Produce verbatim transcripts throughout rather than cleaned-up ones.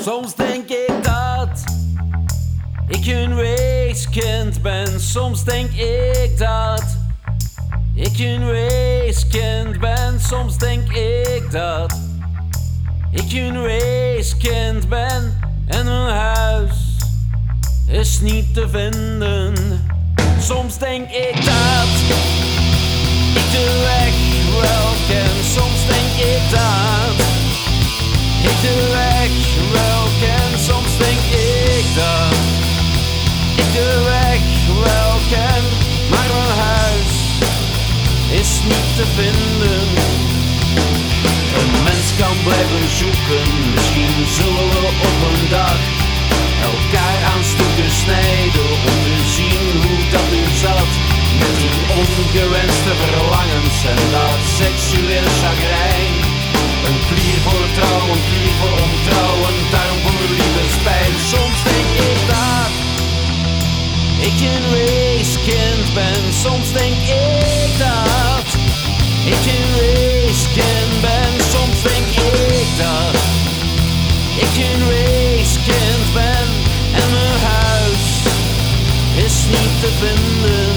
Soms denk ik dat ik een weeskind ben. Soms denk ik dat ik een weeskind ben. Soms denk ik dat ik een weeskind ben. En mijn huis is niet te vinden. Soms denk ik dat ik de weg wel ken. Soms denk ik dat ik de weg wel ken. Soms denk ik dat ik de weg wel ken. Maar mijn huis is niet te vinden. Een mens kan blijven zoeken. Misschien zullen we op een dag elkaar aan stukken snijden om te zien hoe dat nu zat. Met die ongewenste verlangens en dat seksueel chagrijn. Een klier voor trouw, een klier voor ontrouw, een darm voor liefdespijn. Soms denk ik dat ik een weeskind ben. Soms denk ik dat ik een weeskind ben. Soms denk ik dat ik een weeskind ben. En mijn huis is niet te vinden.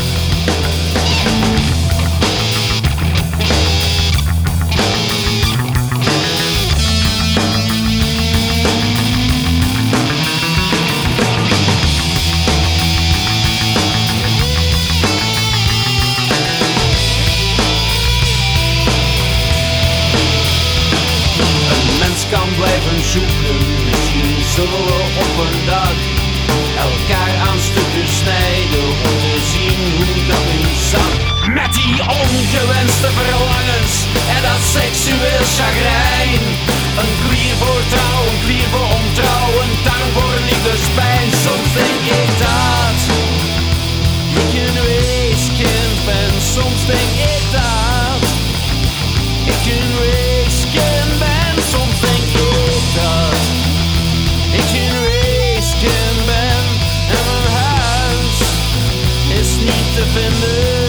Kan blijven zoeken, misschien zullen we op een dag elkaar aan stukken snijden om te zien hoe dat nu zat. Met die ongewenste verlangens en dat seksueel chagrijn. Een klier voor trouw, een klier voor ontrouw, een darm voor liefdespijn. Soms denk ik dat ik een weeskind ben. Soms denk ik dat ik een weeskind ben. Soms denk ik dat ik een weeskind ben. En mijn huis is niet te vinden.